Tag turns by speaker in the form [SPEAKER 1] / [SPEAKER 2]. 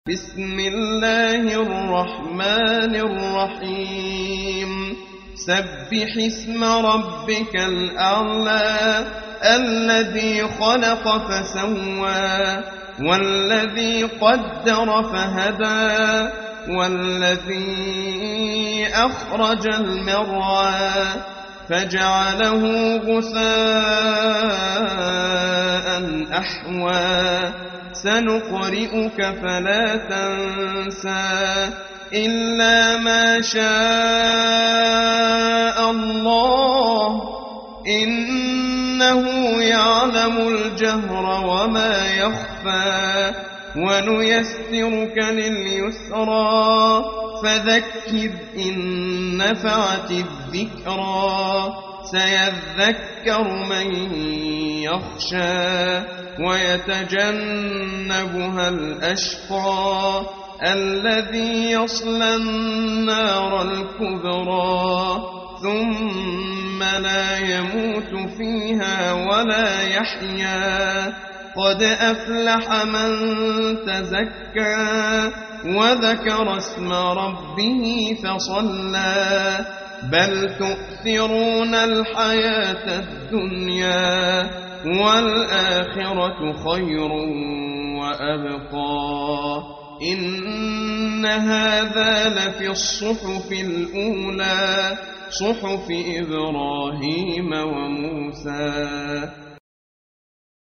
[SPEAKER 1] بسم الله الرحمن الرحيم سبح اسم ربك الأعلى الذي خلق فسوى والذي قدر فهدى والذي أخرج المرعى فجعله غثاء أحوى سنقرئك فلا تنسى إلا ما شاء الله إنه يعلم الجهر وما يخفى ونيسرك لليسرى فذكر إن نفعت الذكرى سيذكر من يخشى ويتجنبها الأشقى الذي يصلى النار الكبرى ثم لا يموت فيها ولا يحيا قد أفلح من تزكى وذكر اسم ربه فصلى بل تؤثرون الحياة الدنيا والآخرة خير وأبقى إن هذا لفي الصحف الأولى صحف إبراهيم وموسى